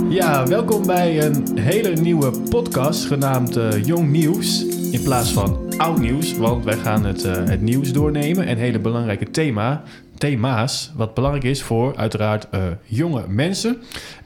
Ja, welkom bij een hele nieuwe podcast genaamd Jong Nieuws. In plaats van oud nieuws, want wij gaan het nieuws doornemen en hele belangrijke thema's, wat belangrijk is voor uiteraard jonge mensen.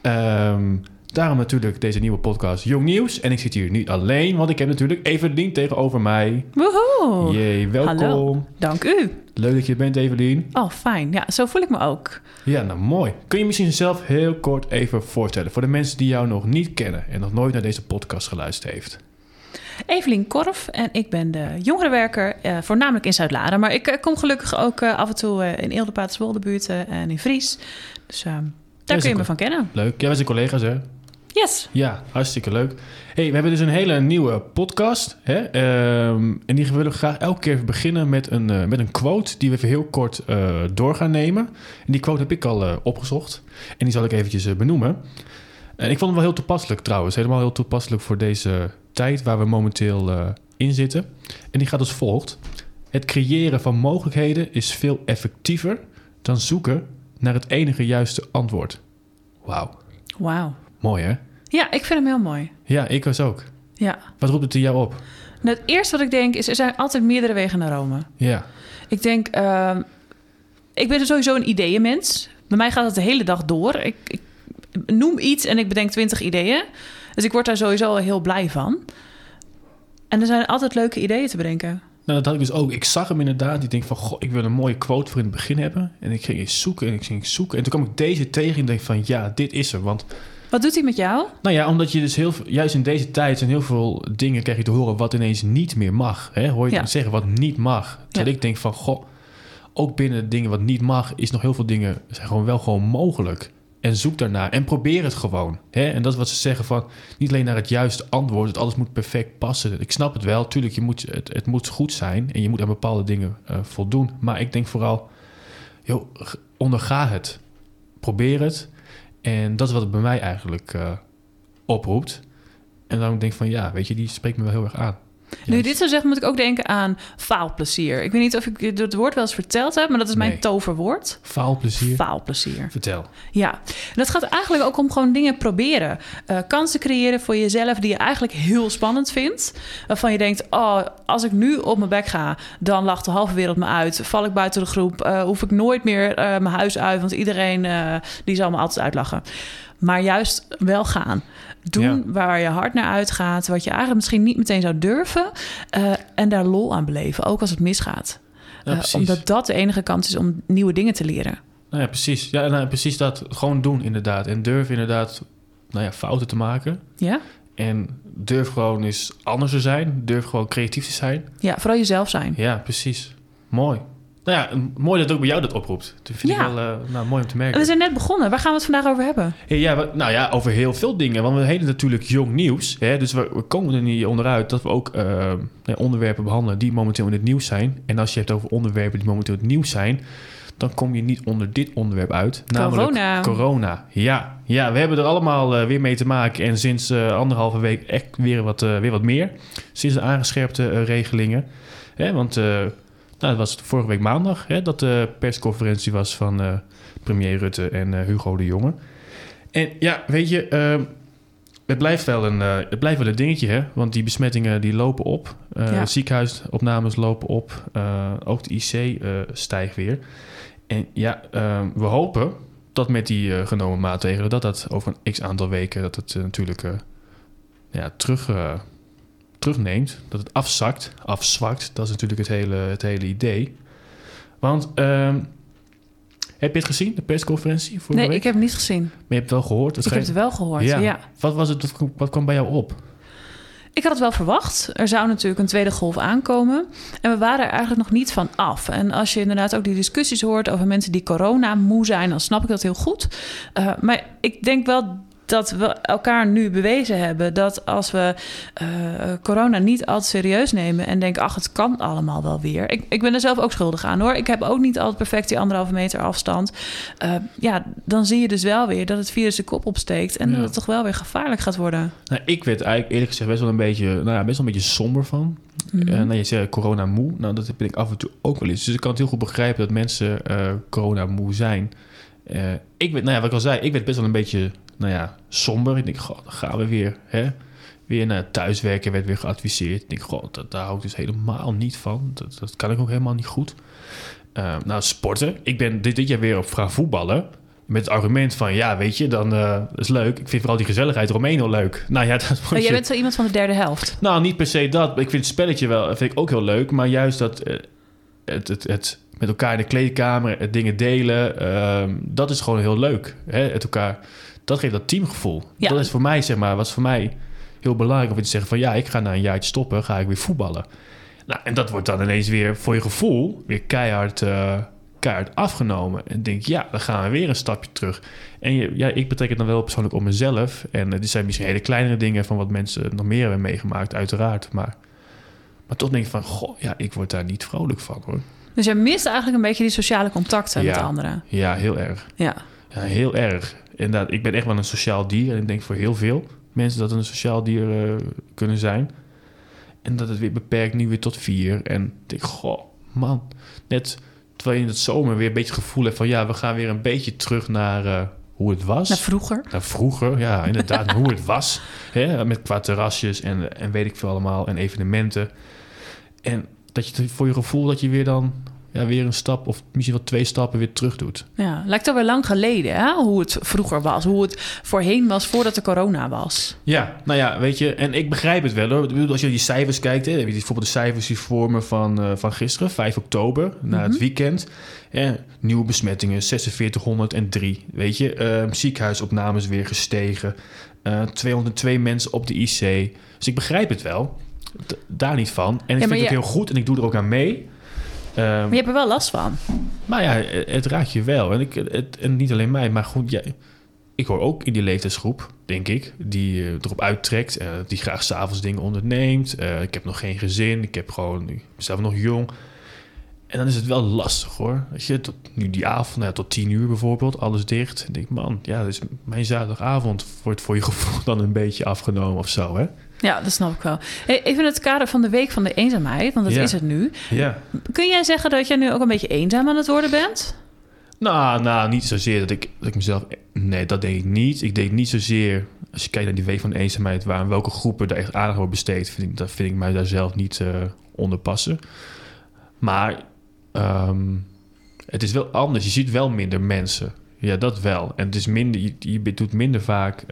Daarom natuurlijk deze nieuwe podcast Jong Nieuws. En ik zit hier niet alleen, want ik heb natuurlijk Evelien tegenover mij. Woehoe! Jee, welkom. Hallo, dank u. Leuk dat je er bent, Evelien. Oh, fijn. Ja, zo voel ik me ook. Ja, nou mooi. Kun je misschien jezelf heel kort even voorstellen voor de mensen die jou nog niet kennen en nog nooit naar deze podcast geluisterd heeft? Evelien Korf en ik ben de jongerenwerker, voornamelijk in Zuid-Laren. Maar ik kom gelukkig ook af en toe in Eelde, Paterswolde buurten en in Vries. Dus daar kun je me van kennen. Leuk. Ja, wij zijn collega's, hè? Yes. Ja, hartstikke leuk. Hey, we hebben dus een hele nieuwe podcast. Hè? En die willen we graag elke keer beginnen met een quote die we even heel kort door gaan nemen. En die quote heb ik al opgezocht. En die zal ik eventjes benoemen. En ik vond hem wel heel toepasselijk trouwens. Helemaal heel toepasselijk voor deze tijd waar we momenteel in zitten. En die gaat als volgt. Het creëren van mogelijkheden is veel effectiever dan zoeken naar het enige juiste antwoord. Wauw. Mooi, hè? Ja, ik vind hem heel mooi. Ja, ik was ook. Ja. Wat roept het in jou op? Nou, het eerste wat ik denk is, er zijn altijd meerdere wegen naar Rome. Ja. Ik denk, ik ben sowieso een ideeënmens. Bij mij gaat het de hele dag door. Ik noem iets en ik bedenk 20 ideeën. Dus ik word daar sowieso al heel blij van. En er zijn altijd leuke ideeën te bedenken. Nou, dat had ik dus ook. Ik zag hem inderdaad. Ik denk van, goh, ik wil een mooie quote voor in het begin hebben. En ik ging eens zoeken en ik ging zoeken. En toen kwam ik deze tegen en denk van, ja, dit is er. Want wat doet hij met jou? nou ja, omdat je dus juist in deze tijd zijn heel veel dingen krijg je te horen wat ineens niet meer mag. Hè? Hoor je het zeggen wat niet mag. Terwijl ik denk van, goh, ook binnen dingen wat niet mag is nog heel veel dingen zijn gewoon mogelijk. En zoek daarnaar en probeer het gewoon. Hè? En dat is wat ze zeggen van, niet alleen naar het juiste antwoord, dat alles moet perfect passen. Ik snap het wel, tuurlijk, het moet goed zijn en je moet aan bepaalde dingen voldoen. Maar ik denk vooral, onderga het. Probeer het. En dat is wat het bij mij eigenlijk oproept. En daarom denk ik van, ja, weet je, die spreekt me wel heel erg aan. Nu je dit zo zegt, moet ik ook denken aan faalplezier. Ik weet niet of ik het woord wel eens verteld heb, maar dat is mijn toverwoord. Faalplezier? Faalplezier. Vertel. Ja, en dat gaat eigenlijk ook om gewoon dingen proberen. Kansen creëren voor jezelf die je eigenlijk heel spannend vindt. Waarvan je denkt, oh, als ik nu op mijn bek ga, dan lacht de halve wereld me uit. Val ik buiten de groep, hoef ik nooit meer mijn huis uit, want iedereen die zal me altijd uitlachen. Maar juist wel gaan. Doen waar je hart naar uitgaat. Wat je eigenlijk misschien niet meteen zou durven. En daar lol aan beleven. Ook als het misgaat. Omdat dat de enige kans is om nieuwe dingen te leren. Nou ja, precies. Ja, nou, precies dat. Gewoon doen inderdaad. En durf inderdaad fouten te maken. Ja. En durf gewoon eens anders te zijn. Durf gewoon creatief te zijn. Ja, vooral jezelf zijn. Ja, precies. Mooi. Nou ja, mooi dat ook bij jou dat oproept. Dat vind ik wel mooi om te merken. We zijn net begonnen. Waar gaan we het vandaag over hebben? Over heel veel dingen. Want we heten natuurlijk Jong Nieuws. Hè? Dus we komen er niet onderuit dat we ook onderwerpen behandelen die momenteel in het nieuws zijn. En als je het over onderwerpen die momenteel in het nieuws zijn, dan kom je niet onder dit onderwerp uit. Namelijk corona. Ja, we hebben er allemaal weer mee te maken. En sinds 1,5 week echt weer wat meer. Sinds de aangescherpte regelingen. Want dat was vorige week maandag, dat de persconferentie was van premier Rutte en Hugo de Jonge. En ja, weet je, het blijft wel een dingetje, hè? Want die besmettingen die lopen op. Ziekenhuisopnames lopen op. Ook de IC stijgt weer. En ja, we hopen dat met die genomen maatregelen, dat over een x-aantal weken, dat het natuurlijk terugneemt, dat het afzwakt. Dat is natuurlijk het hele idee. Want heb je het gezien, de persconferentie vorige week? Nee, ik heb het niet gezien. Maar je hebt het wel gehoord? Ik heb het wel gehoord, ja. Wat was het? Wat kwam bij jou op? Ik had het wel verwacht. Er zou natuurlijk een tweede golf aankomen. En we waren er eigenlijk nog niet van af. En als je inderdaad ook die discussies hoort over mensen die corona moe zijn, dan snap ik dat heel goed. Maar ik denk wel dat we elkaar nu bewezen hebben dat als we corona niet altijd serieus nemen en denken, ach, het kan allemaal wel weer. Ik ben er zelf ook schuldig aan, hoor. Ik heb ook niet altijd perfect die 1,5 meter afstand. Dan zie je dus wel weer dat het virus de kop opsteekt en dat het toch wel weer gevaarlijk gaat worden. Nou, ik werd eigenlijk eerlijk gezegd best wel een beetje somber van. Mm-hmm. Je zegt corona moe. Nou, dat ben ik af en toe ook wel eens. Dus ik kan het heel goed begrijpen dat mensen corona moe zijn. ik werd, wat ik al zei, ik werd best wel een beetje, somber. Ik denk, god, dan gaan we weer, hè? Weer naar thuiswerken werd weer geadviseerd. Ik denk, god, daar hou ik dus helemaal niet van. Dat kan ik ook helemaal niet goed. Sporten. Ik ben dit jaar weer op gaan voetballen. Met het argument van, weet je, dan is leuk. Ik vind vooral die gezelligheid eromheen heel leuk. Jij bent zo iemand van de derde helft? Nou, niet per se dat. Ik vind het spelletje wel, vind ik ook heel leuk. Maar juist dat het met elkaar in de kleedkamer, het dingen delen, dat is gewoon heel leuk. Hè? Het elkaar, dat geeft dat teamgevoel. Ja. Dat is voor mij, was voor mij heel belangrijk om te zeggen van, ik ga na een jaartje stoppen, ga ik weer voetballen. En dat wordt dan ineens weer voor je gevoel weer keihard afgenomen. En denk, dan gaan we weer een stapje terug. En ik betrek het dan wel persoonlijk op mezelf. En dit zijn misschien hele kleinere dingen van wat mensen nog meer hebben meegemaakt, uiteraard. Maar toch denk ik van, ik word daar niet vrolijk van, hoor. Dus jij mist eigenlijk een beetje die sociale contacten met anderen. Ja, heel erg. Ja, heel erg. Inderdaad, ik ben echt wel een sociaal dier. En ik denk voor heel veel mensen dat een sociaal dier kunnen zijn. En dat het weer beperkt nu weer tot 4. En ik denk, man, net terwijl je in het zomer weer een beetje het gevoel hebt van, we gaan weer een beetje terug naar hoe het was. Naar vroeger, ja, inderdaad, hoe het was. Hè, met qua terrasjes en weet ik veel allemaal, en evenementen. En dat je voor je gevoel dat je weer dan weer een stap of misschien wel 2 stappen weer terug doet. Ja, lijkt alweer lang geleden, hè? Hoe het vroeger was, hoe het voorheen was voordat de corona was. Ja, weet je, en ik begrijp het wel, hoor. Ik bedoel, als je die cijfers kijkt, heb je bijvoorbeeld de cijfers die vormen van gisteren, 5 oktober, na het weekend. Nieuwe besmettingen, 4603, weet je. Ziekenhuisopnames weer gestegen. 202 mensen op de IC. Dus ik begrijp het wel. Daar niet van. En ik vind het heel goed en ik doe er ook aan mee. Maar je hebt er wel last van. Maar het raakt je wel. En niet alleen mij, maar goed, ik hoor ook in die leeftijdsgroep, denk ik, die erop uittrekt, die graag 's avonds dingen onderneemt. Ik heb nog geen gezin, ik ben zelf nog jong. En dan is het wel lastig, hoor. Weet je, nu die avond, tot 10 uur bijvoorbeeld, alles dicht. En denk man, dus mijn zaterdagavond wordt voor je gevoel dan een beetje afgenomen of zo, hè? Ja, dat snap ik wel. Hey, even in het kader van de Week van de Eenzaamheid, want dat is het nu. Ja. Kun jij zeggen dat jij nu ook een beetje eenzaam aan het worden bent? Nou, niet zozeer dat ik mezelf... Nee, dat denk ik niet. Ik denk niet zozeer... Als je kijkt naar die Week van de Eenzaamheid, waar welke groepen daar echt aandacht wordt besteed, vind ik mij daar zelf niet onder passen. Maar het is wel anders. Je ziet wel minder mensen. Ja, dat wel. En het is minder... Je doet minder vaak...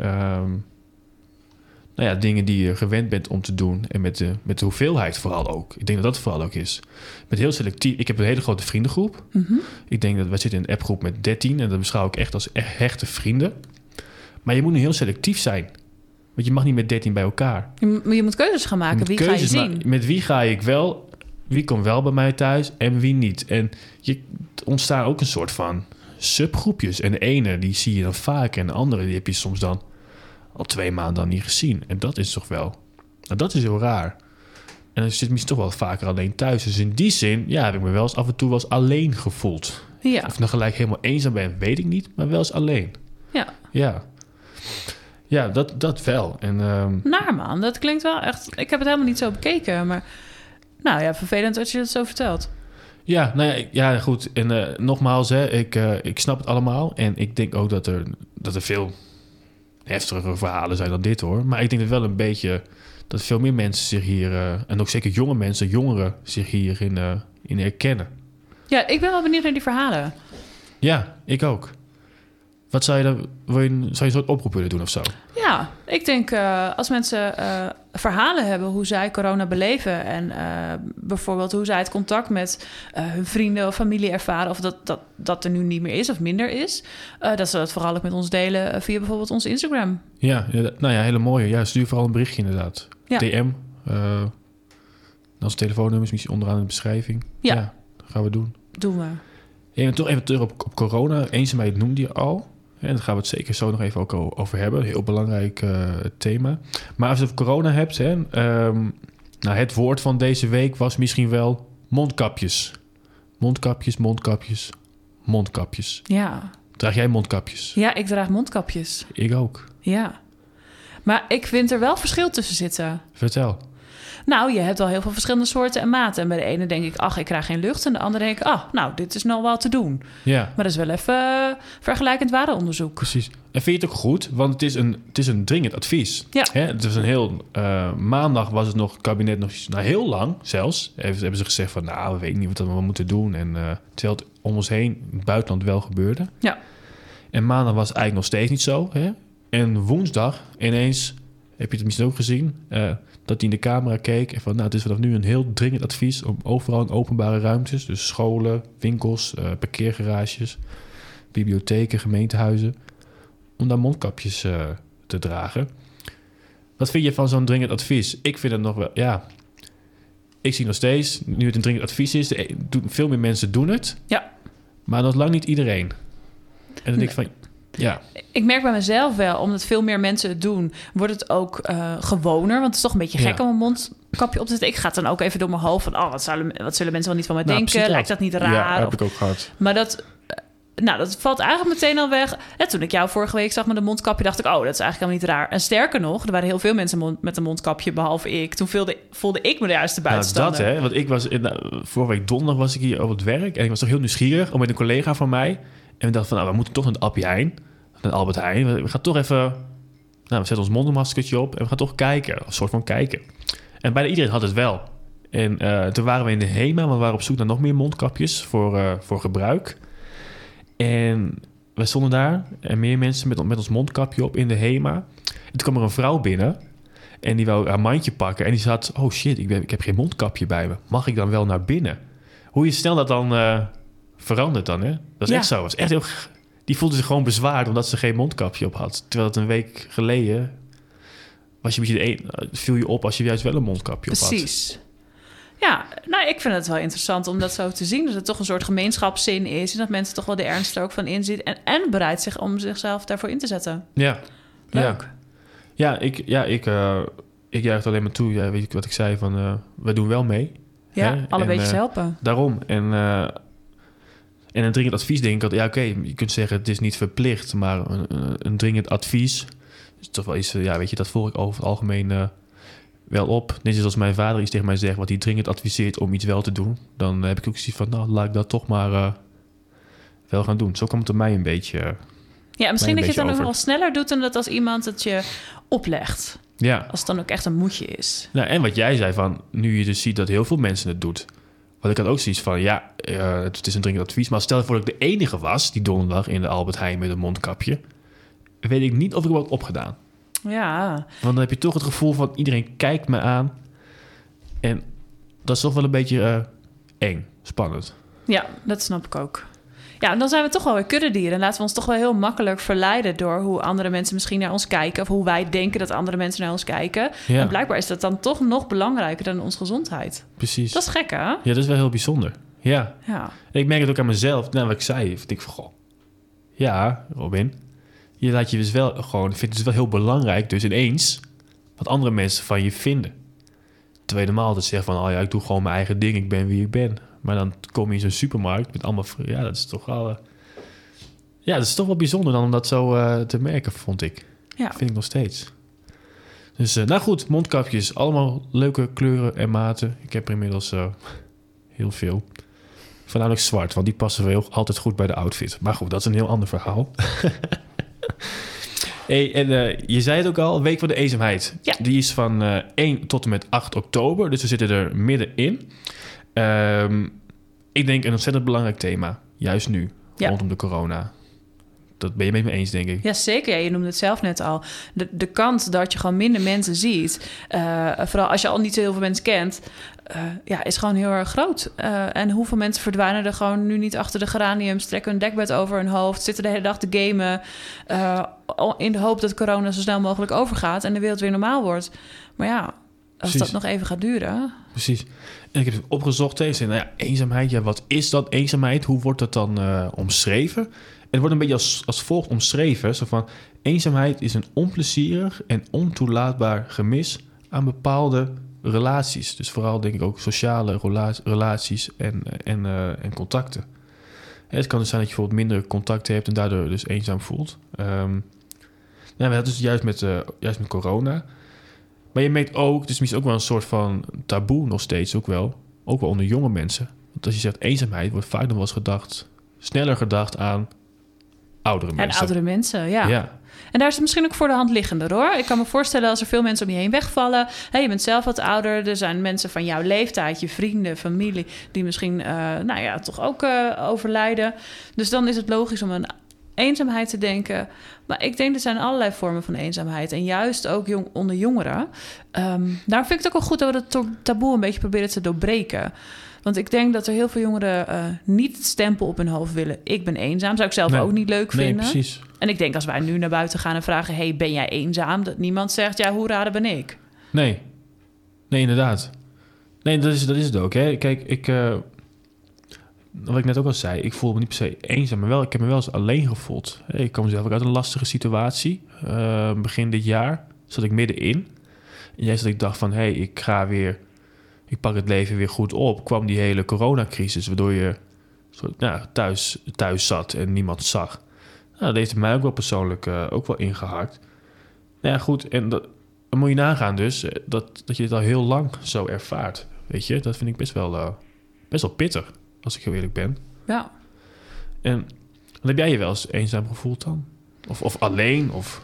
dingen die je gewend bent om te doen. En met de hoeveelheid vooral ook. Ik denk dat dat vooral ook is. Met heel selectief. Ik heb een hele grote vriendengroep. Mm-hmm. Ik denk dat wij zitten in een appgroep met 13. En dat beschouw ik echt als hechte vrienden. Maar je moet nu heel selectief zijn. Want je mag niet met 13 bij elkaar. Je moet keuzes gaan maken. Wie ga je zien? Met wie ga ik wel? Wie komt wel bij mij thuis en wie niet? En je ontstaan ook een soort van subgroepjes. En de ene die zie je dan vaak. En de andere die heb je soms dan al 2 maanden dan niet gezien. En dat is toch wel... dat is heel raar. En dan zit misschien toch wel vaker alleen thuis. Dus in die zin, heb ik me wel eens af en toe wel eens alleen gevoeld. Ja. Of ik nog gelijk helemaal eenzaam ben, weet ik niet. Maar wel eens alleen. Ja. Ja, dat wel. En, Naar man, dat klinkt wel echt... Ik heb het helemaal niet zo bekeken, maar... vervelend dat je het zo vertelt. Ja, goed. En nogmaals, ik snap het allemaal. En ik denk ook dat er veel heftigere verhalen zijn dan dit, hoor. Maar ik denk dat wel een beetje... dat veel meer mensen zich hier... en ook zeker jonge mensen, jongeren... zich hierin in herkennen. Ja, ik ben wel benieuwd naar die verhalen. Ja, ik ook. Wat zou je dan... Zou je een soort oproep willen doen of zo? Ja, ik denk als mensen verhalen hebben hoe zij corona beleven... en bijvoorbeeld hoe zij het contact met hun vrienden of familie ervaren... of dat er nu niet meer is of minder is... dat ze dat vooral ook met ons delen via bijvoorbeeld ons Instagram. Ja, hele mooie. Ja, stuur vooral een berichtje inderdaad. Ja. DM. Ons telefoonnummer is misschien onderaan in de beschrijving. Ja, dat gaan we doen. Doen we. En toch even terug op corona. Eenzaamheid noemde je al... En daar gaan we het zeker zo nog even ook over hebben. Een heel belangrijk thema. Maar als je het over corona hebt... het woord van deze week was misschien wel mondkapjes. Mondkapjes. Ja. Draag jij mondkapjes? Ja, ik draag mondkapjes. Ik ook. Ja. Maar ik vind er wel verschil tussen zitten. Vertel. Nou, je hebt al heel veel verschillende soorten en maten. En bij de ene denk ik, ach, ik krijg geen lucht. En de andere denk ik, nou, dit is nog wel te doen. Ja. Maar dat is wel even vergelijkend waardeonderzoek. Precies. En vind je het ook goed? Want het is een dringend advies. Ja. Hè? Het is een heel... maandag was het nog, het kabinet nog heel lang zelfs. Hebben ze gezegd van, nou, we weten niet wat we moeten doen. En terwijl het om ons heen in het buitenland wel gebeurde. Ja. En maandag was het eigenlijk nog steeds niet zo. Hè? En woensdag ineens, heb je het misschien ook gezien... dat hij in de camera keek en van... nou, het is vanaf nu een heel dringend advies... om overal in openbare ruimtes... dus scholen, winkels, parkeergarages... bibliotheken, gemeentehuizen... om daar mondkapjes te dragen. Wat vind je van zo'n dringend advies? Ik vind het nog wel... ja, ik zie nog steeds... nu het een dringend advies is... veel meer mensen doen het... Ja. maar nog lang niet iedereen. En dan denk ik van... ja. Ik merk bij mezelf wel, omdat veel meer mensen het doen, wordt het ook gewoner. Want het is toch een beetje gek om een mondkapje op te zetten. Ik ga het dan ook even door mijn hoofd van, wat zullen mensen wel niet van mij denken? Lijkt dat niet raar? Ja, heb ik ook gehad. Maar dat valt eigenlijk meteen al weg. Ja, toen ik jou vorige week zag met een mondkapje, dacht ik, dat is eigenlijk helemaal niet raar. En sterker nog, er waren heel veel mensen met een mondkapje, behalve ik. Toen voelde ik me de juiste buitenstander. Nou, dat hè, want ik was vorige week donderdag was ik hier op het werk en ik was toch heel nieuwsgierig om met een collega van mij. En we dachten van, we moeten toch naar de Appie Heijn. Naar Albert Heijn. We gaan toch even... nou, we zetten ons mondmaskertje op en we gaan toch kijken. Een soort van kijken. En bijna iedereen had het wel. En toen waren we in de HEMA. We waren op zoek naar nog meer mondkapjes voor gebruik. En we stonden daar. En meer mensen met ons mondkapje op in de HEMA. En toen kwam er een vrouw binnen. En die wou haar mandje pakken. En die zat... oh shit, ik heb geen mondkapje bij me. Mag ik dan wel naar binnen? Hoe je snel dat dan verandert dan, hè? Dat is echt zo. Dat was echt heel... Die voelde zich gewoon bezwaard omdat ze geen mondkapje op had. Terwijl het een week geleden... was je een beetje viel je op als je juist wel een mondkapje op had. Precies. Ja, nou, ik vind het wel interessant om dat zo te zien. Dat het toch een soort gemeenschapszin is. En dat mensen toch wel de ernst er ook van inzien. En bereid zich om zichzelf daarvoor in te zetten. Ja. Leuk. Ik juich het alleen maar toe. Ja, weet je wat ik zei? Van, we doen wel mee. Ja, hè? alle beetjes helpen. Daarom. En een dringend advies denk ik... ja, oké, je kunt zeggen het is niet verplicht... maar een dringend advies... is toch wel iets... ja, weet je, dat volg ik over het algemeen wel op. Net zoals mijn vader iets tegen mij zegt... wat hij dringend adviseert om iets wel te doen... dan heb ik ook zoiets van... nou, laat ik dat toch maar wel gaan doen. Zo komt het mij een beetje... ja, misschien dat je het dan nog wel sneller doet... dan dat als iemand het je oplegt. Ja. Als het dan ook echt een moedje is. Nou, en wat jij zei van... nu je dus ziet dat heel veel mensen het doet... want ik had ook zoiets van... ja, het is een dringend advies... maar stel je voor dat ik de enige was... die donderdag in de Albert Heijn met een mondkapje... weet ik niet of ik het had opgedaan. Ja. Want dan heb je toch het gevoel van... iedereen kijkt me aan... en dat is toch wel een beetje eng, spannend. Ja, dat snap ik ook. Ja, en dan zijn we toch wel weer kuddedieren. En laten we ons toch wel heel makkelijk verleiden... door hoe andere mensen misschien naar ons kijken... of hoe wij denken dat andere mensen naar ons kijken. Ja. En blijkbaar is dat dan toch nog belangrijker dan onze gezondheid. Precies. Dat is gek, hè? Ja, dat is wel heel bijzonder. Ja. Ja. En ik merk het ook aan mezelf. Nou, wat ik zei, vind ik van... goh, ja, Robin... je laat je dus wel gewoon... vindt het wel heel belangrijk dus ineens... wat andere mensen van je vinden. Terwijl je normaal altijd zegt van... oh ja, ik doe gewoon mijn eigen ding, ik ben wie ik ben. Maar dan kom je in zo'n supermarkt met allemaal... ja, dat is toch wel... ja, dat is toch wel bijzonder dan om dat zo te merken, vond ik. Ja. Vind ik nog steeds. Dus, nou goed, mondkapjes. Allemaal leuke kleuren en maten. Ik heb er inmiddels heel veel. Voornamelijk zwart, want die passen wel altijd goed bij de outfit. Maar goed, dat is een heel ander verhaal. Hey, en je zei het ook al, Week van de Eenzaamheid. Ja. Die is van 1 tot en met 8 oktober. Dus we zitten er middenin. Ik denk een ontzettend belangrijk thema. Juist nu, rondom de corona. Dat ben je met me eens, denk ik. Ja, zeker. Ja, je noemde het zelf net al. De kans dat je gewoon minder mensen ziet... vooral als je al niet zo heel veel mensen kent... is gewoon heel erg groot. En hoeveel mensen verdwijnen er gewoon nu niet achter de geraniums... trekken hun dekbed over hun hoofd... zitten de hele dag te gamen... in de hoop dat corona zo snel mogelijk overgaat... en de wereld weer normaal wordt. Maar ja, als Precies. dat nog even gaat duren... Precies. En ik heb het opgezocht. Eenzaamheid. Ja, wat is dat eenzaamheid? Hoe wordt dat dan omschreven? Het wordt een beetje als volgt omschreven. Zo van, eenzaamheid is een onplezierig en ontoelaatbaar gemis aan bepaalde relaties. Dus vooral denk ik ook sociale relaties en contacten. Het kan dus zijn dat je bijvoorbeeld minder contacten hebt en daardoor dus eenzaam voelt. We hadden dus juist met corona. Maar je merkt ook, het is misschien ook wel een soort van taboe nog steeds, ook wel onder jonge mensen. Want als je zegt eenzaamheid, wordt vaak nog wel eens sneller gedacht aan oudere mensen. En oudere mensen, ja. En daar is het misschien ook voor de hand liggender, hoor. Ik kan me voorstellen als er veel mensen om je heen wegvallen. Je bent zelf wat ouder. Er zijn mensen van jouw leeftijd, je vrienden, familie, die misschien toch ook overlijden. Dus dan is het logisch om aan eenzaamheid te denken. Maar ik denk er zijn allerlei vormen van eenzaamheid. En juist ook onder jongeren. Daarom vind ik het ook wel goed dat we dat taboe een beetje proberen te doorbreken. Want ik denk dat er heel veel jongeren niet het stempel op hun hoofd willen. Ik ben eenzaam. Zou ik zelf ook niet leuk vinden. Nee, precies. En ik denk als wij nu naar buiten gaan en vragen... hey, ben jij eenzaam? Dat niemand zegt, ja, hoe raar ben ik? Nee, inderdaad. Nee, dat is het ook. Hè. Kijk, wat ik net ook al zei... ik voel me niet per se eenzaam, maar ik heb me wel eens alleen gevoeld. Ik kwam zelf ook uit een lastige situatie. Begin dit jaar zat ik middenin. En juist dat ik dacht van... ik pak het leven weer goed op. Kwam die hele coronacrisis, waardoor je thuis zat en niemand zag. Nou, dat heeft mij ook wel persoonlijk ook wel ingehakt. Nou ja, goed, en dan moet je nagaan dus... dat je het al heel lang zo ervaart. Weet je, dat vind ik best wel pittig, als ik heel eerlijk ben. Ja. En heb jij je wel eens eenzaam gevoeld dan? Of alleen, of...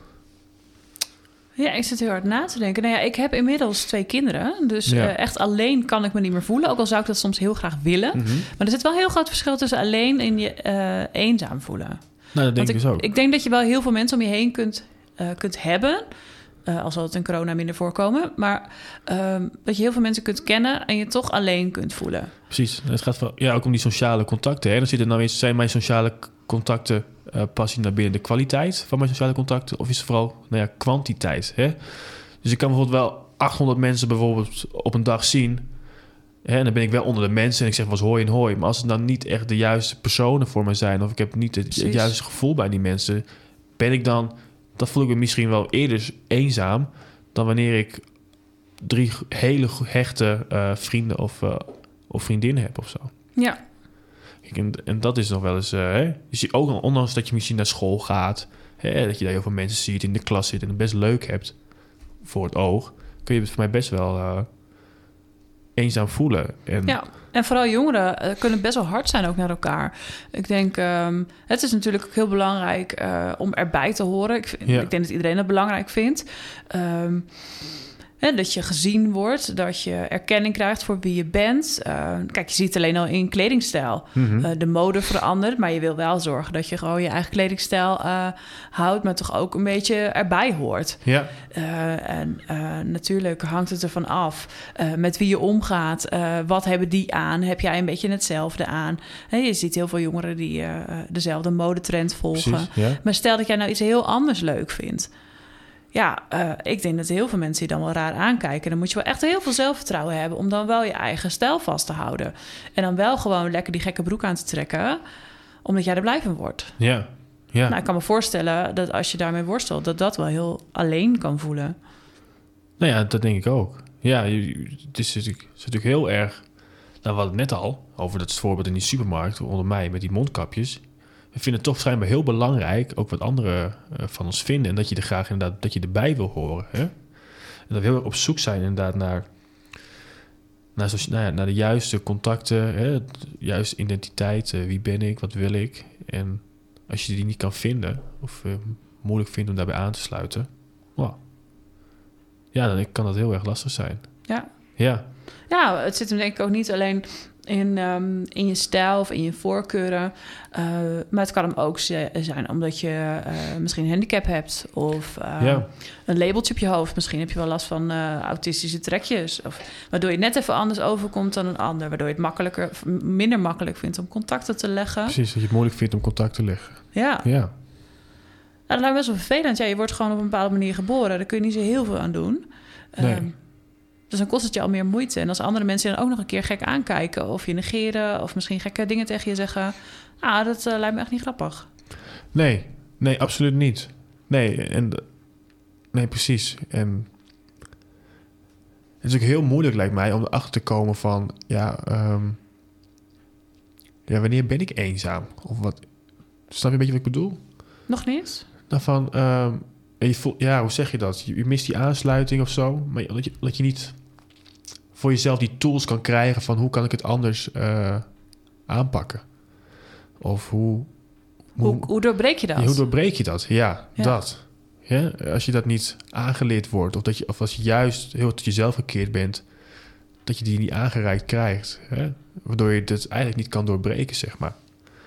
Ja, ik zit heel hard na te denken. Nou ja, ik heb inmiddels 2 kinderen. Dus echt alleen kan ik me niet meer voelen. Ook al zou ik dat soms heel graag willen. Mm-hmm. Maar er zit wel een heel groot verschil tussen alleen en je eenzaam voelen. Nou, dat denk ik dus ook. Ik denk dat je wel heel veel mensen om je heen kunt hebben. Al zal het in corona minder voorkomen. Maar dat je heel veel mensen kunt kennen en je toch alleen kunt voelen. Precies. Het gaat ook om die sociale contacten. Hè? Dan zit er nou eens, zijn mijn sociale contacten... pas je naar binnen de kwaliteit van mijn sociale contacten... of is het vooral kwantiteit? Hè? Dus ik kan bijvoorbeeld wel 800 mensen bijvoorbeeld op een dag zien... Hè, en dan ben ik wel onder de mensen en ik zeg wel eens hoi en hoi... maar als het dan niet echt de juiste personen voor me zijn... of ik heb niet het juiste gevoel bij die mensen... ben ik dan... dat voel ik me misschien wel eerder eenzaam... dan wanneer ik 3 hele hechte vrienden of vriendinnen heb of zo. Ja. En dat is nog wel eens... je ziet ook, ondanks dat je misschien naar school gaat... dat je daar heel veel mensen ziet, in de klas zit... en het best leuk hebt voor het oog... kun je het voor mij best wel eenzaam voelen. En vooral jongeren kunnen best wel hard zijn ook naar elkaar. Ik denk, het is natuurlijk ook heel belangrijk om erbij te horen. Ik denk dat iedereen het belangrijk vindt... dat je gezien wordt, dat je erkenning krijgt voor wie je bent. Kijk, je ziet het alleen al in kledingstijl. Mm-hmm. De mode verandert, maar je wil wel zorgen... dat je gewoon je eigen kledingstijl houdt... maar toch ook een beetje erbij hoort. Ja. En natuurlijk hangt het ervan af met wie je omgaat. Wat hebben die aan? Heb jij een beetje hetzelfde aan? Je ziet heel veel jongeren die dezelfde modetrend volgen. Precies, ja. Maar stel dat jij nou iets heel anders leuk vindt... Ja, ik denk dat heel veel mensen die dan wel raar aankijken. Dan moet je wel echt heel veel zelfvertrouwen hebben... om dan wel je eigen stijl vast te houden. En dan wel gewoon lekker die gekke broek aan te trekken... omdat jij er blij van wordt. Ja. Nou, ik kan me voorstellen dat als je daarmee worstelt... dat wel heel alleen kan voelen. Nou ja, dat denk ik ook. Ja, het is natuurlijk heel erg... Nou, we hadden het net al over dat voorbeeld in die supermarkt... onder mij met die mondkapjes... We vinden het toch schijnbaar heel belangrijk... ook wat anderen van ons vinden... en dat je er graag inderdaad dat je erbij wil horen. Hè? En dat we heel erg op zoek zijn inderdaad naar de juiste contacten... Hè? Juiste identiteit, wie ben ik, wat wil ik... en als je die niet kan vinden... of moeilijk vindt om daarbij aan te sluiten... Wow. Ja, dan kan dat heel erg lastig zijn. Ja, het zit hem denk ik ook niet alleen... in je stijl of in je voorkeuren. Maar het kan hem ook zijn omdat je misschien een handicap hebt... of een labeltje op je hoofd. Misschien heb je wel last van autistische trekjes. Waardoor je net even anders overkomt dan een ander. Waardoor je het minder makkelijk vindt om contacten te leggen. Precies, dat je het moeilijk vindt om contact te leggen. Ja. Nou, dat lijkt best wel vervelend. Ja, je wordt gewoon op een bepaalde manier geboren. Daar kun je niet zo heel veel aan doen. Nee. Dus dan kost het je al meer moeite. En als andere mensen dan ook nog een keer gek aankijken... of je negeren, of misschien gekke dingen tegen je zeggen... dat lijkt me echt niet grappig. Nee, absoluut niet. Nee, precies. En het is ook heel moeilijk, lijkt mij, om erachter te komen van... wanneer ben ik eenzaam? Of wat? Snap je een beetje wat ik bedoel? Nog niet? Nou, van... En je voelt, hoe zeg je dat? Je mist die aansluiting of zo. Maar dat je niet voor jezelf die tools kan krijgen van hoe kan ik het anders aanpakken? Of hoe doorbreek je dat? Ja, hoe doorbreek je dat? Ja, dat. Ja, als je dat niet aangeleerd wordt, of als je juist heel tot jezelf gekeerd bent, dat je die niet aangereikt krijgt. Hè? Waardoor je het eigenlijk niet kan doorbreken, zeg maar.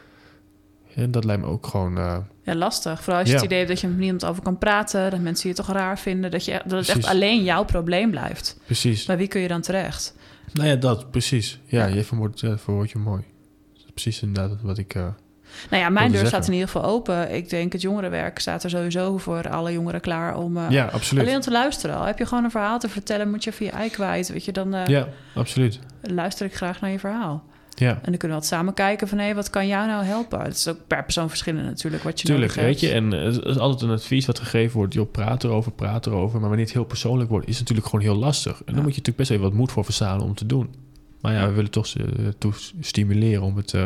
En dat lijkt me ook gewoon... lastig. Vooral als je het idee hebt dat je er niemand over kan praten, dat mensen je toch raar vinden, dat het echt alleen jouw probleem blijft. Precies. Bij wie kun je dan terecht? Nou ja, dat, precies. Ja. Je verwoordt je mooi. Dat is precies inderdaad wat ik... mijn deur staat in ieder geval open. Ik denk, het jongerenwerk staat er sowieso voor alle jongeren klaar om alleen om te luisteren. Al heb je gewoon een verhaal te vertellen, moet je via je ei kwijt. Weet je, dan absoluut. Luister ik graag naar je verhaal. Ja. En dan kunnen we wat samen kijken van, wat kan jou nou helpen? Het is ook per persoon verschillend natuurlijk, wat je nodig hebt. Weet je, en het is altijd een advies wat gegeven wordt. Joh, praat erover. Maar wanneer het heel persoonlijk wordt, is het natuurlijk gewoon heel lastig. En dan moet je natuurlijk best even wat moed voor verzamelen om te doen. Maar we willen toch toe stimuleren om het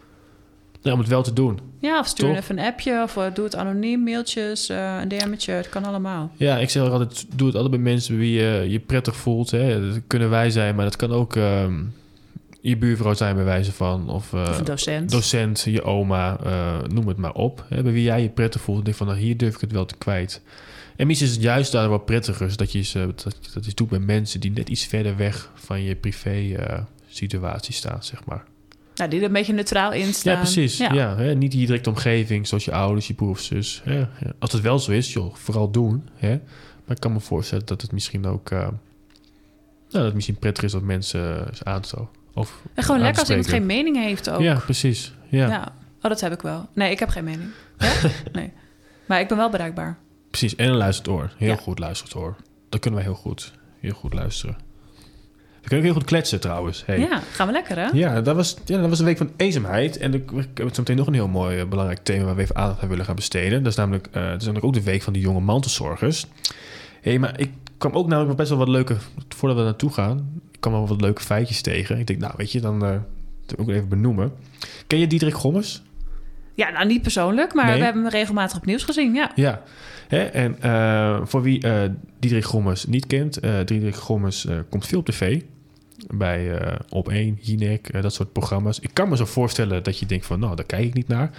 wel te doen. Ja, of stuur even een appje, of doe het anoniem, mailtjes, een DM'tje, het kan allemaal. Ja, ik zeg altijd, doe het altijd bij mensen wie je prettig voelt. Hè. Dat kunnen wij zijn, maar dat kan ook je buurvrouw zijn bij wijze van. Of een docent. Docent, je oma, noem het maar op. Hè, bij wie jij je prettig voelt. Denk van, hier durf ik het wel te kwijt. En misschien is het juist daar wat prettiger, dat je dat doet bij mensen die net iets verder weg van je privé situatie staan, zeg maar. Nou, die er een beetje neutraal in staan. Ja, precies. Ja. Hè? Niet die directe omgeving, zoals je ouders, je broer of zus. Hè? Ja. Als het wel zo is, vooral doen. Hè? Maar ik kan me voorstellen dat het misschien ook... dat het misschien prettig is dat mensen aanstoten. En gewoon lekker als iemand geen mening heeft ook. Ja, precies. Ja. Oh, dat heb ik wel. Nee, ik heb geen mening. Ja? Nee. Maar ik ben wel bereikbaar. Precies. En een luisterend oor. Heel goed luisterend oor. Dat kunnen wij heel goed luisteren. We kunnen ook heel goed kletsen trouwens. Hey. Ja, gaan we lekker hè? Ja, dat was een week van eenzaamheid. En ik heb zo meteen nog een heel mooi belangrijk thema waar we even aandacht aan willen gaan besteden. Dat is namelijk ook de week van de jonge mantelzorgers. Hey, maar ik kwam ook namelijk best wel wat leuke, voordat we naartoe gaan, ik kwam wel wat leuke feitjes tegen. Ik denk, weet je, dan ook even benoemen. Ken je Diederik Gommers? Ja, nou niet persoonlijk, maar we hebben hem regelmatig op nieuws gezien, ja. Ja, hè? En voor wie Diederik Gommers niet kent, Diederik Gommers komt veel op tv. Bij Op1, Jinek, dat soort programma's. Ik kan me zo voorstellen dat je denkt van, daar kijk ik niet naar.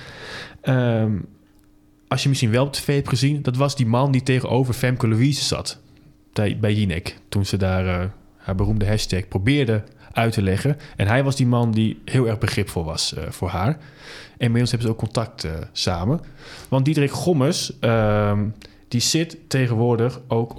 Als je misschien wel op tv hebt gezien, dat was die man die tegenover Femke Louise zat. Bij Jinek, toen ze daar haar beroemde hashtag probeerde uit te leggen. En hij was die man die heel erg begripvol was voor haar. En inmiddels hebben ze ook contact samen. Want Diederik Gommers, die zit tegenwoordig ook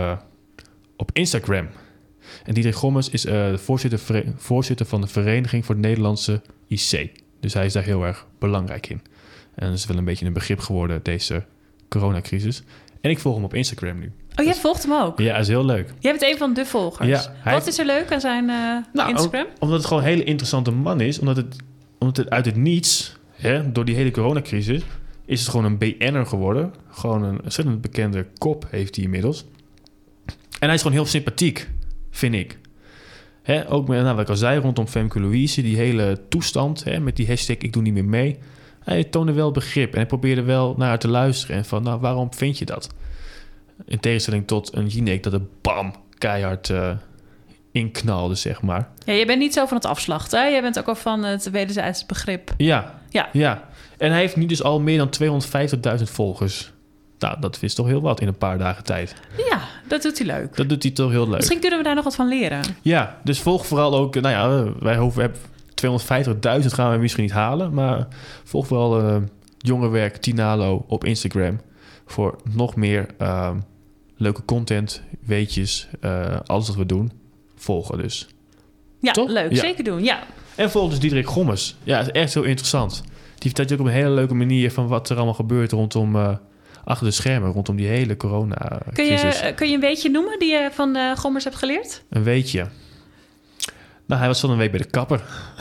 op Instagram. En Diederik Gommers is voorzitter van de Vereniging voor het Nederlandse IC. Dus hij is daar heel erg belangrijk in. En dat is wel een beetje een begrip geworden, deze coronacrisis. En ik volg hem op Instagram nu. Oh, jij volgt hem ook? Ja, dat is heel leuk. Jij bent een van de volgers. Ja, wat is er leuk aan zijn Instagram? Omdat het gewoon een hele interessante man is. Omdat het uit het niets, door die hele coronacrisis, is het gewoon een BN'er geworden. Gewoon een ontzettend bekende kop heeft hij inmiddels. En hij is gewoon heel sympathiek, vind ik. Ook met, wat ik al zei, rondom Femke Louise, die hele toestand, met die hashtag ik doe niet meer mee. Hij toonde wel begrip en hij probeerde wel naar haar te luisteren. En van, waarom vind je dat? In tegenstelling tot een Jinek dat er keihard inknalde, zeg maar. Ja, je bent niet zo van het afslachten, hè? Je bent ook al van het wederzijds begrip. Ja. En hij heeft nu dus al meer dan 250.000 volgers. Nou, dat is toch heel wat in een paar dagen tijd. Ja, dat doet hij leuk. Dat doet hij toch heel leuk. Misschien kunnen we daar nog wat van leren. Ja, dus volg vooral ook... wij hoeven 250.000 gaan we misschien niet halen. Maar volg vooral Jongerenwerk Tinalo op Instagram. Voor nog meer leuke content, weetjes, alles wat we doen. Volgen dus. Ja, toch? Leuk. Ja. Zeker doen, ja. En volg dus Diederik Gommers. Ja, dat is echt heel interessant. Die vertelt je ook op een hele leuke manier van wat er allemaal gebeurt rondom... achter de schermen, rondom die hele corona-crisis. Kun je een weetje noemen die je van Gommers hebt geleerd? Een weetje? Nou, hij was van een week bij de kapper.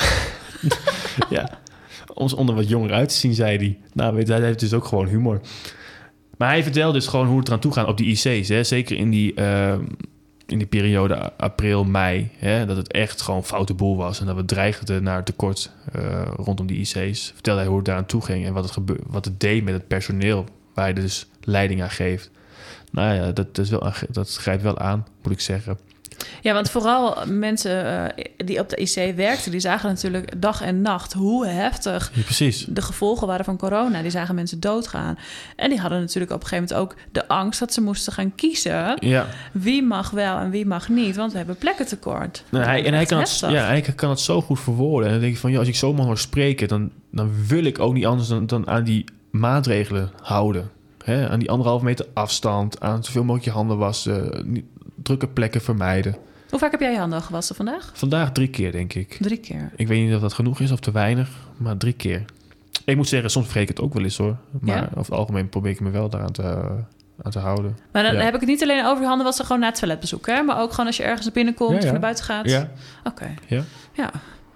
Ja, om onder wat jonger uit te zien, zei hij. Nou, hij heeft dus ook gewoon humor. Maar hij vertelde dus gewoon hoe het eraan toe gaat op die IC's. Hè? Zeker in die periode april, mei. Hè? Dat het echt gewoon foute boel was. En dat we dreigden naar tekort rondom die IC's. Vertelde hij hoe het daaraan toe ging en wat het deed met het personeel... waar hij dus leiding aan geeft. Nou ja, dat grijpt wel aan, moet ik zeggen. Ja, want vooral mensen die op de IC werkten... die zagen natuurlijk dag en nacht hoe heftig precies. de gevolgen waren van corona. Die zagen mensen doodgaan. En die hadden natuurlijk op een gegeven moment ook de angst... dat ze moesten gaan kiezen wie mag wel en wie mag niet. Want we hebben plekken tekort. Hij kan het zo goed verwoorden. En dan denk ik van, als ik zo mag hoor spreken... dan wil ik ook niet anders dan aan die maatregelen houden. Hè? Aan die 1,5 meter afstand, aan zoveel mogelijk je handen wassen... drukke plekken vermijden. Hoe vaak heb jij je handen gewassen vandaag? Vandaag 3 keer, denk ik. 3 keer? Ik weet niet of dat genoeg is of te weinig, maar 3 keer. Ik moet zeggen, soms vergeet ik het ook wel eens hoor. Maar over het algemeen probeer ik me wel daaraan te houden. Maar dan heb ik het niet alleen over je handen wassen gewoon na het toiletbezoek, hè? Maar ook gewoon als je ergens binnenkomt of naar buiten gaat? Ja. Oké. Ja.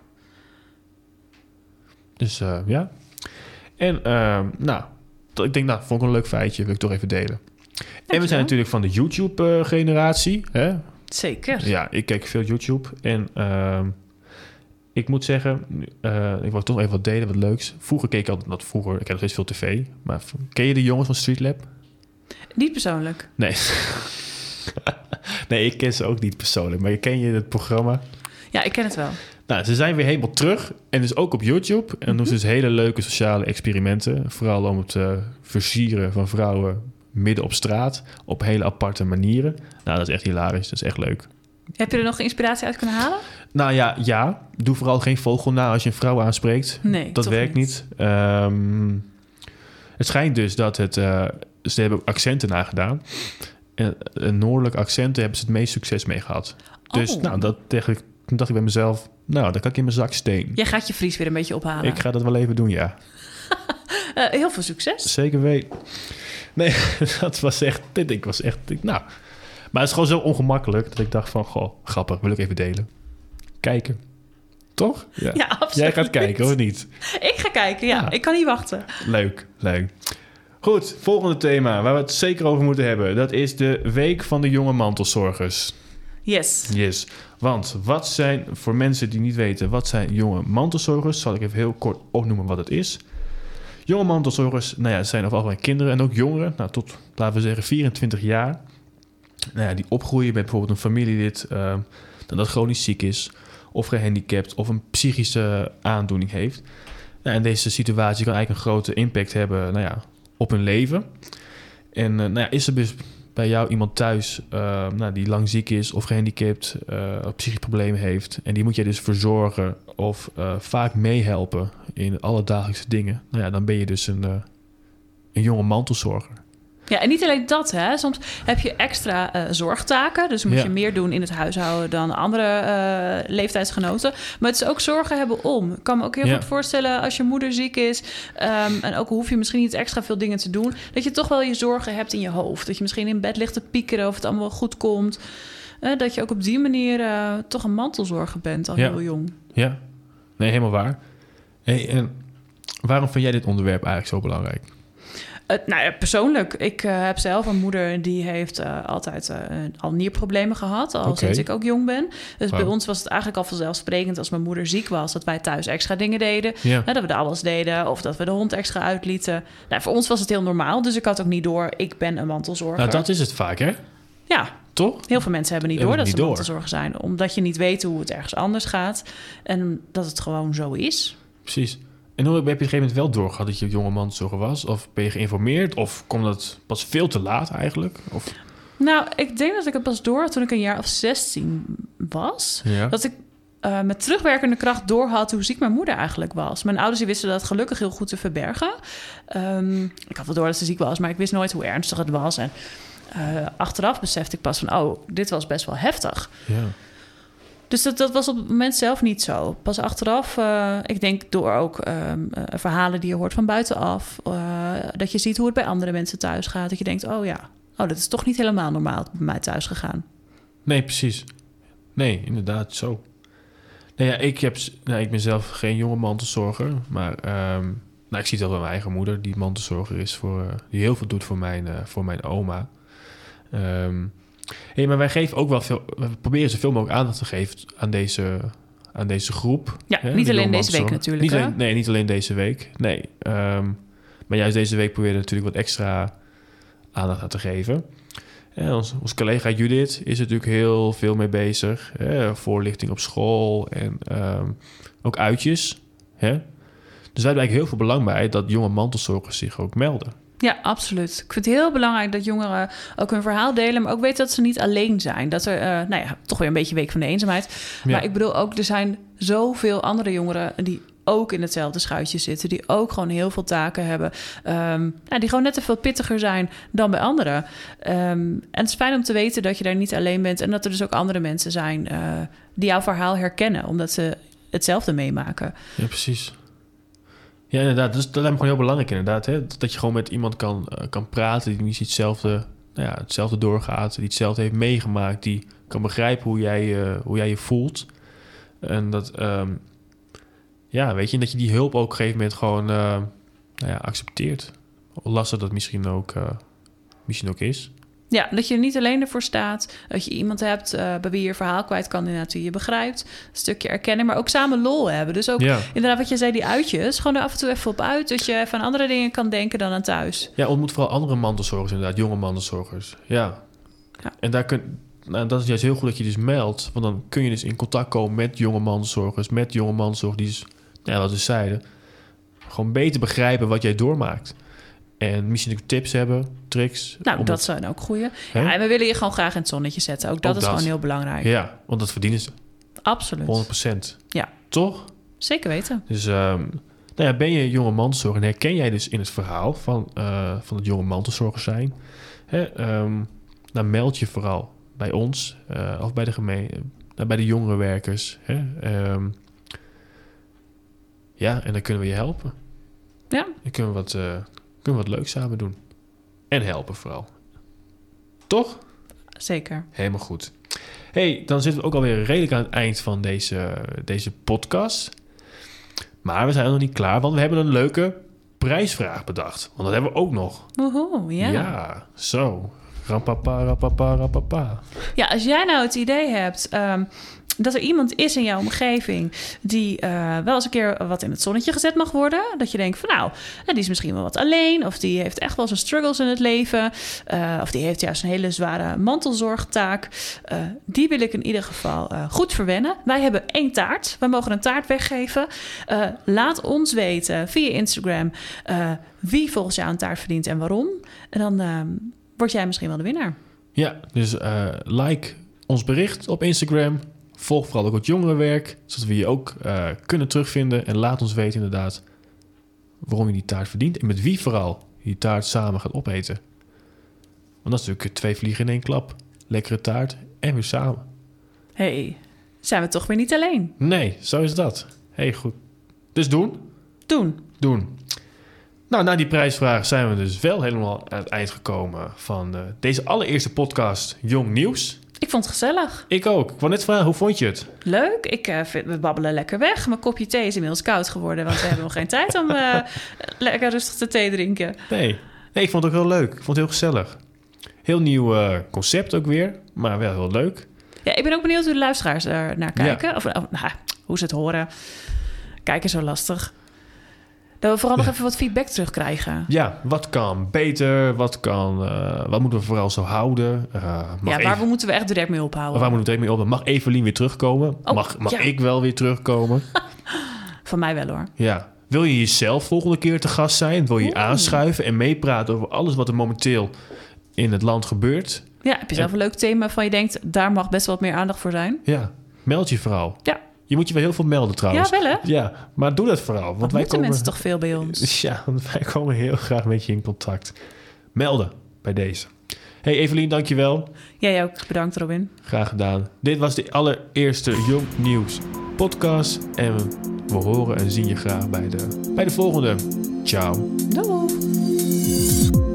Dus ja. En ik denk, vond ik een leuk feitje. Wil ik toch even delen. En we zijn natuurlijk van de YouTube-generatie. Hè? Zeker. Ja, ik kijk veel YouTube. En ik moet zeggen, ik wil toch even wat delen, wat leuks. Vroeger keek ik altijd, ik heb nog steeds veel tv. Maar ken je de jongens van Streetlab? Niet persoonlijk. Nee. Nee, ik ken ze ook niet persoonlijk. Maar ken je het programma? Ja, ik ken het wel. Nou, ze zijn weer helemaal terug. En dus ook op YouTube. En doen ze dus hele leuke sociale experimenten. Vooral om het versieren van vrouwen midden op straat. Op hele aparte manieren. Nou, dat is echt hilarisch. Dat is echt leuk. Heb je er nog inspiratie uit kunnen halen? Nou ja. Doe vooral geen vogel na als je een vrouw aanspreekt. Nee, dat werkt niet. Het schijnt dus dat ze hebben accenten nagedaan. En noordelijke accenten hebben ze het meest succes mee gehad. Dus toen dacht ik bij mezelf, dan kan ik in mijn zak steen. Jij gaat je Fries weer een beetje ophalen. Ik ga dat wel even doen, ja. Heel veel succes. Zeker weten. Nee, dat was echt... Maar het is gewoon zo ongemakkelijk dat ik dacht van... Goh, grappig, wil ik even delen. Kijken. Toch? Ja, absoluut. Jij gaat kijken, of niet? Ik ga kijken, ja. Ik kan niet wachten. Leuk. Goed, volgende thema waar we het zeker over moeten hebben. Dat is de Week van de Jonge Mantelzorgers. Yes. Want wat zijn, voor mensen die niet weten... wat zijn jonge mantelzorgers? Zal ik even heel kort opnoemen wat het is. Jonge mantelzorgers, zijn over algemeen kinderen en ook jongeren. Tot, laten we zeggen, 24 jaar. Die opgroeien met bijvoorbeeld een familielid... dat chronisch ziek is... of gehandicapt of een psychische aandoening heeft. En deze situatie kan eigenlijk een grote impact hebben op hun leven. En is er dus bij jou iemand thuis die lang ziek is of gehandicapt... of psychische problemen heeft... en die moet jij dus verzorgen of vaak meehelpen in alle dagelijkse dingen... dan ben je dus een jonge mantelzorger. Ja, en niet alleen dat, hè. Soms heb je extra zorgtaken. Dus moet je meer doen in het huishouden dan andere leeftijdsgenoten. Maar het is ook zorgen hebben om. Ik kan me ook heel goed voorstellen als je moeder ziek is... en ook hoef je misschien niet extra veel dingen te doen... dat je toch wel je zorgen hebt in je hoofd. Dat je misschien in bed ligt te piekeren of het allemaal wel goed komt. Dat je ook op die manier toch een mantelzorger bent al heel jong. Ja, nee, helemaal waar. Hey, en waarom vind jij dit onderwerp eigenlijk zo belangrijk? Persoonlijk. Ik heb zelf een moeder die heeft altijd al nierproblemen gehad. Al sinds ik ook jong ben. Dus bij ons was het eigenlijk al vanzelfsprekend als mijn moeder ziek was... dat wij thuis extra dingen deden. Ja. Dat we de alles deden of dat we de hond extra uitlieten. Voor ons was het heel normaal. Dus ik had ook niet door, ik ben een mantelzorger. Nou, dat is het vaak, hè? Ja. Toch? Heel veel mensen hebben niet door dat ze mantelzorger zijn. Omdat je niet weet hoe het ergens anders gaat. En dat het gewoon zo is. Precies. En hoe heb je op een gegeven moment wel doorgehad dat je jonge mantelzorger was? Of ben je geïnformeerd? Of kwam dat pas veel te laat eigenlijk? Of... Nou, ik denk dat ik het pas door had toen ik een jaar of 16 was. Ja. Dat ik met terugwerkende kracht doorhad hoe ziek mijn moeder eigenlijk was. Mijn ouders wisten dat gelukkig heel goed te verbergen. Ik had wel door dat ze ziek was, maar ik wist nooit hoe ernstig het was. En achteraf besefte ik pas van, dit was best wel heftig. Ja. Dus dat was op het moment zelf niet zo. Pas achteraf, ik denk door ook verhalen die je hoort van buitenaf... dat je ziet hoe het bij andere mensen thuis gaat. Dat je denkt, dat is toch niet helemaal normaal bij mij thuis gegaan. Nee, precies. Nee, inderdaad, zo. Ik ben zelf geen jonge mantelzorger. Maar ik zie het wel bij mijn eigen moeder... die mantelzorger is, die heel veel doet voor mijn oma... maar wij geven ook wel veel... We proberen zoveel mogelijk aandacht te geven aan deze groep. Ja, niet alleen deze week natuurlijk. Niet alleen deze week. Nee. Maar juist deze week proberen we natuurlijk wat extra aandacht aan te geven. Ons collega Judith is er natuurlijk heel veel mee bezig. Voorlichting op school en ook uitjes. Hè? Dus wij hebben eigenlijk heel veel belang bij dat jonge mantelzorgers zich ook melden. Ja, absoluut. Ik vind het heel belangrijk dat jongeren ook hun verhaal delen, maar ook weten dat ze niet alleen zijn. Dat er, toch weer een beetje week van de eenzaamheid. Ja. Maar ik bedoel ook, er zijn zoveel andere jongeren die ook in hetzelfde schuitje zitten, die ook gewoon heel veel taken hebben, die gewoon net even wat pittiger zijn dan bij anderen. En het is fijn om te weten dat je daar niet alleen bent en dat er dus ook andere mensen zijn die jouw verhaal herkennen, omdat ze hetzelfde meemaken. Ja, precies. Ja, inderdaad. Dus dat lijkt me gewoon heel belangrijk inderdaad. Hè? Dat je gewoon met iemand kan praten die niet hetzelfde doorgaat, die hetzelfde heeft meegemaakt, die kan begrijpen hoe jij je voelt. En dat, weet je, dat je die hulp ook op een gegeven moment gewoon accepteert. Hoe lastig dat misschien ook is. Ja, dat je niet alleen ervoor staat. Dat je iemand hebt bij wie je verhaal kwijt kan, inderdaad, die je begrijpt. Een stukje erkennen, maar ook samen lol hebben. Dus ook inderdaad wat je zei, die uitjes. Gewoon er af en toe even op uit. Dat je even aan andere dingen kan denken dan aan thuis. Ja, ontmoet vooral andere mantelzorgers inderdaad. Jonge mantelzorgers. Ja. En dat is juist heel goed dat je dus meldt. Want dan kun je dus in contact komen met jonge mantelzorgers. Met jonge mantelzorgers die dus, wat we zeiden, gewoon beter begrijpen wat jij doormaakt. En misschien ook tips hebben, tricks. Dat zijn ook goeie. Ja, en we willen je gewoon graag in het zonnetje zetten. Ook dat is gewoon heel belangrijk. Ja, want dat verdienen ze. Absoluut. 100%. Ja. Toch? Zeker weten. Dus ben je jonge mantelzorger en herken jij dus in het verhaal van het jonge mantelzorger zijn? Dan meld je vooral bij ons of bij de gemeente, bij de jongerenwerkers. En dan kunnen we je helpen. Ja. Dan kunnen we wat leuks samen doen. En helpen vooral. Toch? Zeker. Helemaal goed. Hey, dan zitten we ook alweer redelijk aan het eind van deze podcast. Maar we zijn nog niet klaar, want we hebben een leuke prijsvraag bedacht. Want dat hebben we ook nog. Woehoe, ja. Ja, zo. Rapapa, rapapa, rapapa. Ja, als jij nou het idee hebt dat er iemand is in jouw omgeving die wel eens een keer wat in het zonnetje gezet mag worden. Dat je denkt van die is misschien wel wat alleen. Of die heeft echt wel zijn struggles in het leven. Of die heeft juist een hele zware mantelzorgtaak. Die wil ik in ieder geval goed verwennen. Wij hebben 1 taart. Wij mogen een taart weggeven. Laat ons weten via Instagram wie volgens jou een taart verdient en waarom. En dan word jij misschien wel de winnaar. Ja, dus like ons bericht op Instagram. Volg vooral ook het jongerenwerk, zodat we je ook kunnen terugvinden. En laat ons weten inderdaad waarom je die taart verdient. En met wie vooral je die taart samen gaat opeten. Want dat is natuurlijk 2 vliegen in 1 klap. Lekkere taart en weer samen. Hey, zijn we toch weer niet alleen? Nee, zo is dat. Hey, goed. Dus doen. Nou, na die prijsvraag zijn we dus wel helemaal aan het eind gekomen van deze allereerste podcast Jong Nieuws. Ik vond het gezellig. Ik ook. Ik wou net vragen, hoe vond je het? Leuk. We babbelen lekker weg. Mijn kopje thee is inmiddels koud geworden, want we hebben nog geen tijd om lekker rustig te thee drinken. Nee, ik vond het ook heel leuk. Ik vond het heel gezellig. Heel nieuw concept ook weer, maar wel heel leuk. Ja, ik ben ook benieuwd hoe de luisteraars er naar kijken. Ja. Hoe ze het horen. Kijken zo lastig. Dat we vooral nog even wat feedback terugkrijgen. Ja, wat kan beter? Wat moeten we vooral zo houden? Waar moeten we echt direct mee ophouden? Waar moeten we direct mee ophouden? Mag Evelien weer terugkomen? Mag ik wel weer terugkomen? Van mij wel hoor. Ja. Wil je jezelf volgende keer te gast zijn? Wil je aanschuiven en meepraten over alles wat er momenteel in het land gebeurt? Ja, heb je zelf een leuk thema waarvan je denkt, daar mag best wat meer aandacht voor zijn? Ja, meld je vooral. Ja. Je moet je wel heel veel melden trouwens. Ja, wel hè? Ja, maar doe dat vooral. Want wij komen mensen toch veel bij ons. Ja, want wij komen heel graag met je in contact. Melden bij deze. Hey Evelien, dankjewel. Jij ook. Bedankt Robin. Graag gedaan. Dit was de allereerste Jong Nieuws podcast. En we horen en zien je graag bij de volgende. Ciao. Doei.